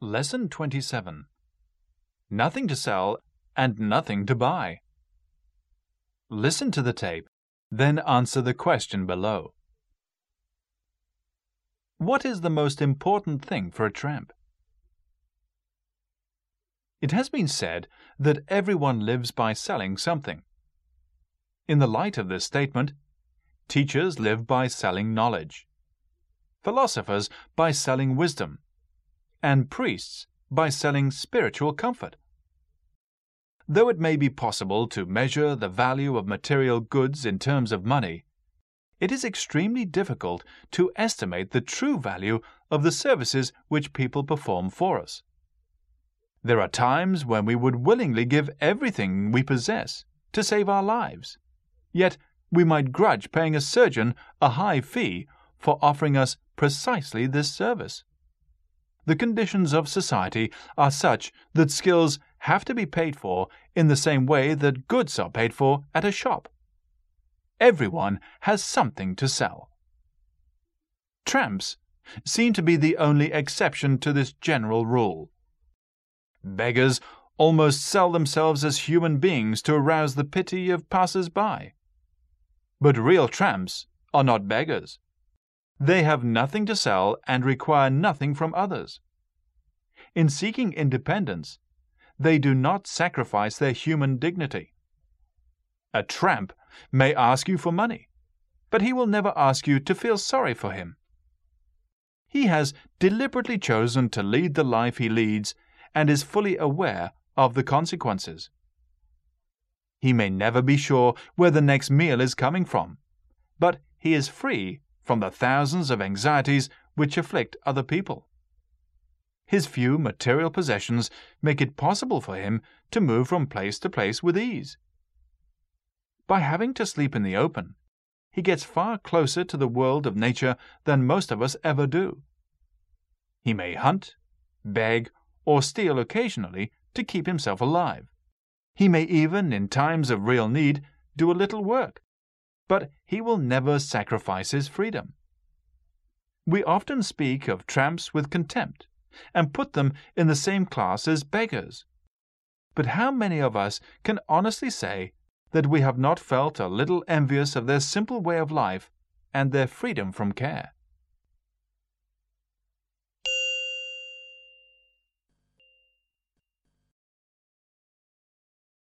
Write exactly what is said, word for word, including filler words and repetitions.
Lesson twenty-seven. Nothing to sell and nothing to buy. Listen to the tape, then answer the question below. What is the most important thing for a tramp? It has been said that everyone lives by selling something. In the light of this statement, teachers live by selling knowledge, philosophers by selling wisdom, and priests by selling spiritual comfort. Though it may be possible to measure the value of material goods in terms of money, it is extremely difficult to estimate the true value of the services which people perform for us. There are times when we would willingly give everything we possess to save our lives, yet we might grudge paying a surgeon a high fee for offering us precisely this service. The conditions of society are such that skills have to be paid for in the same way that goods are paid for at a shop. Everyone has something to sell. Tramps seem to be the only exception to this general rule. Beggars almost sell themselves as human beings to arouse the pity of passers-by. But real tramps are not beggars. They have nothing to sell and require nothing from others. In seeking independence, they do not sacrifice their human dignity. A tramp may ask you for money, but he will never ask you to feel sorry for him. He has deliberately chosen to lead the life he leads and is fully aware of the consequences. He may never be sure where the next meal is coming from, but he is free from the thousands of anxieties which afflict other people. His few material possessions make it possible for him to move from place to place with ease. By having to sleep in the open, he gets far closer to the world of nature than most of us ever do. He may hunt, beg, or steal occasionally to keep himself alive. He may even, in times of real need, do a little work, but he will never sacrifice his freedom. We often speak of tramps with contempt and put them in the same class as beggars. But how many of us can honestly say that we have not felt a little envious of their simple way of life and their freedom from care?